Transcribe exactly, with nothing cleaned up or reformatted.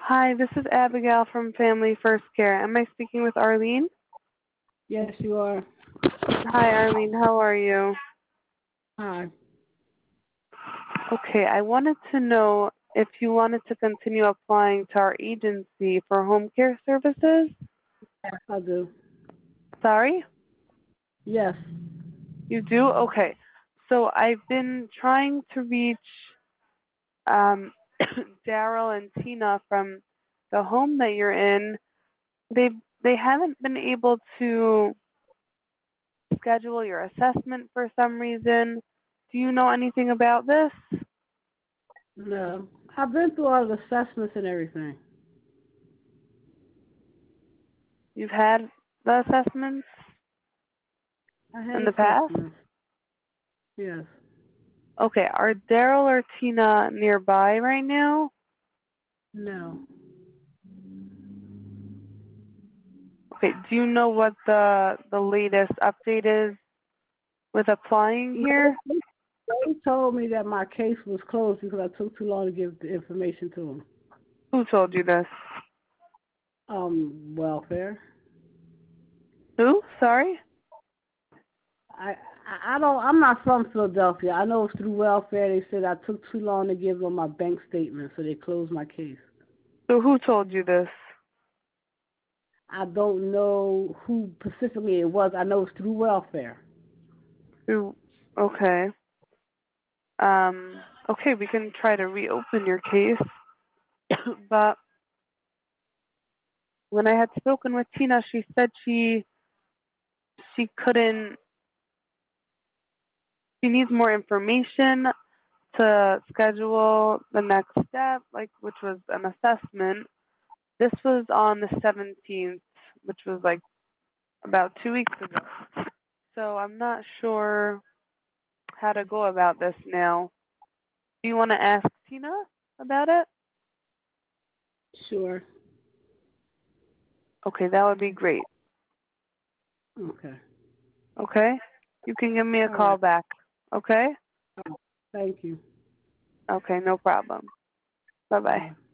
Hi, this is Abigail from Family First Care. Am I speaking with Arlene? Yes, you are. Hi, Arlene. How are you? Hi. Okay, I wanted to know if you wanted to continue applying to our agency for home care services. Yes, I do. Sorry? Yes. You do? Okay. So I've been trying to reach um, Daryl and Tina from the home that you're in. They they haven't been able to schedule your assessment for some reason. Do you know anything about this? No. I've been through all the assessments and everything. You've had the assessments I had in the past? assessments. Yes. Okay, are Daryl or Tina nearby right now? No. Okay, do you know what the the latest update is with applying No, here? they told me that my case was closed because I took too long to give the information to them. Who told you this? Um, welfare. Who? Sorry? I I I don't. I'm not from Philadelphia. I know it's through welfare. They said I took too long to give them my bank statement, so they closed my case. So who told you this? I don't know who specifically it was. I know it's through welfare. Who? Okay. Um, okay, we can try to reopen your case, but when I had spoken with Tina, she said she she couldn't. She needs more information to schedule the next step, like which was an assessment. This was on the seventeenth, which was like about two weeks ago. So I'm not sure how to go about this now. Do you want to ask Tina about it? Sure. Okay, that would be great. Okay. Okay? You can give me a All call right. back. Okay? Thank you. Okay, no problem. Bye bye. Bye.